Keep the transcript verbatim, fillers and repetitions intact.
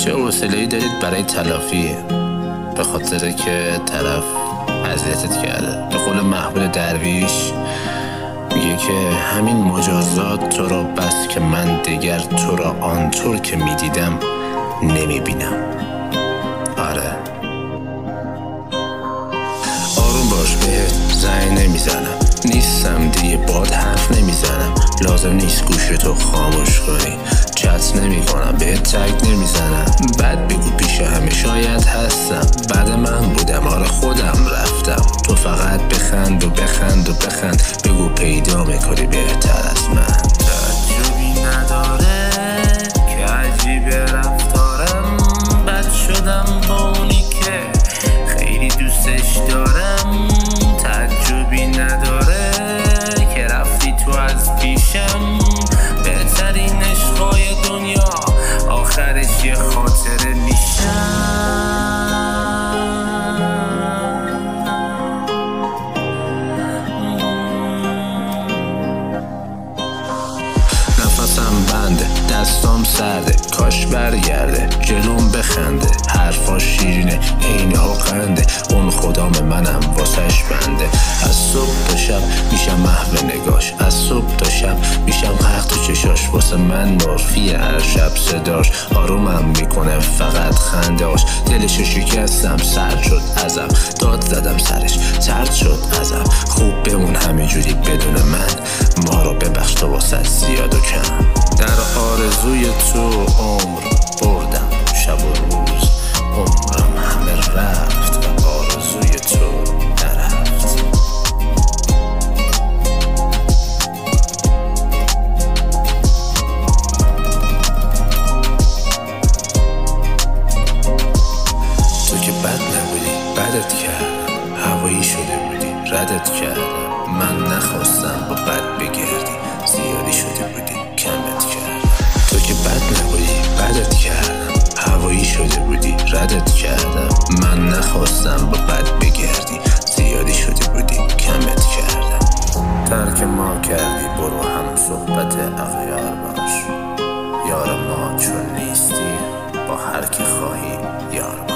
چه حوصله‌ای دارید برای تلافی؟ به خاطر که طرف اذیتت کرده. به قول محمود درویش میگه که همین مجازات تو را بس که من دگر تو را آنطور که میدیدم نمیبینم. آره آروم باش، بهت زنگ نمیزنم، نیستم دیگه باد حرف نمیزنم، لازم نیست گوشتو خاموش کنی، چت نمی کنم، بهت تگ نمیزنم، بعد بگو پیش همه شاید هستم، بعد من بودم، آره خودم رفتم، تو فقط بخند و بخند و بخند، بگو پیدا میکنی بهتر از من. تعجبی نداره که عجیبه رفتارم، بد شدم با اونی که خیلی دوستش دارم، تعجبی نداره که رفتی تو از پیشم، بهترین عشقای دنیا آخرش یه خاطره میشم. نفسم بنده، دستام سرده، کاش برگرده جلوم بخنده، حرفاش شیرینه عینه ها قنده، اون خدام منم واسش بنده، از صبح تا شب میشم محو نگاش، از صبح تا شب میشم حق تو چشاش، واسه من مورفی هر شب صداش، آرومم میکنه فقط خندهاش، دلشو شکستم سرد شد ازم، داد زدم سرش سرد شد ازم، خوب بمون همینجوری بدون من، ما رو ببخش تو واسه زیاد و کم، در آرزوی تو عمر بردم شب و روز، عمرم همه رفت و آرزوی تو نرفت. تو که بد نبودی، بدت کردم، هوایی شده بودی، ردت کردم، من نخواستم با بد بگردی، زیادی شده بودی، کمت کردم. تو که بد نبودی، بدت کردم، هوایی شده بودی، ردت کردم، من نخواستم با بد بگردی، زیادی شده بودی، کمت کردم. ترک ما کردی، برو هم صحبت اغیار باش، یار ما چون نیستی با هر کی خواهی یار باش.